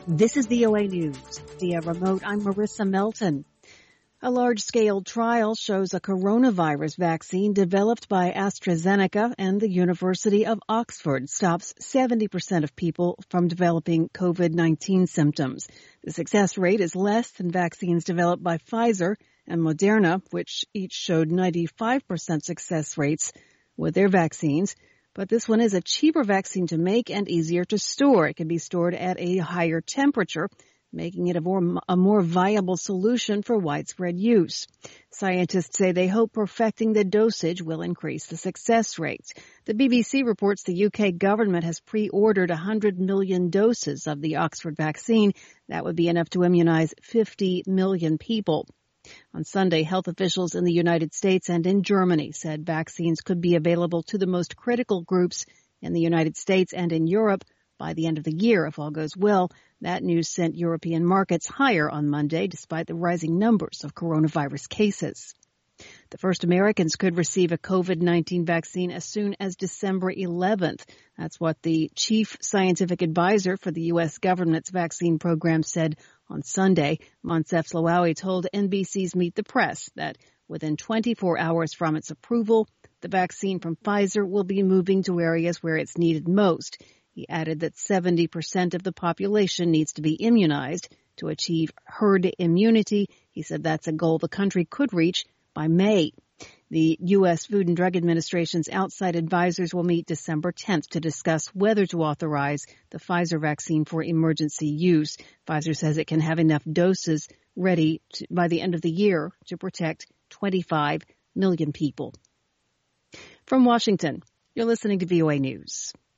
This is VOA News. Via remote, I'm Marissa Melton. A large-scale trial shows a coronavirus vaccine developed by AstraZeneca and the University of Oxford stops 70% of people from developing COVID-19 symptoms. The success rate is less than vaccines developed by Pfizer and Moderna, which each showed 95% success rates with their vaccines. But this one is a cheaper vaccine to make and easier to store. It can be stored at a higher temperature, making it a more viable solution for widespread use. Scientists say they hope perfecting the dosage will increase the success rates. The BBC reports the UK government has pre-ordered 100 million doses of the Oxford vaccine. That would be enough to immunize 50 million people. On Sunday, health officials in the United States and in Germany said vaccines could be available to the most critical groups in the United States and in Europe by the end of the year, if all goes well. That news sent European markets higher on Monday, despite the rising numbers of coronavirus cases. The first Americans could receive a COVID-19 vaccine as soon as December 11th. That's what the chief scientific advisor for the U.S. government's vaccine program said on Sunday. Moncef Slaoui told NBC's Meet the Press that within 24 hours from its approval, the vaccine from Pfizer will be moving to areas where it's needed most. He added that 70% of the population needs to be immunized to achieve herd immunity. He said that's a goal the country could reach by May. The U.S. Food and Drug Administration's outside advisors will meet December 10th to discuss whether to authorize the Pfizer vaccine for emergency use. Pfizer says it can have enough doses ready by the end of the year to protect 25 million people. From Washington, you're listening to VOA News.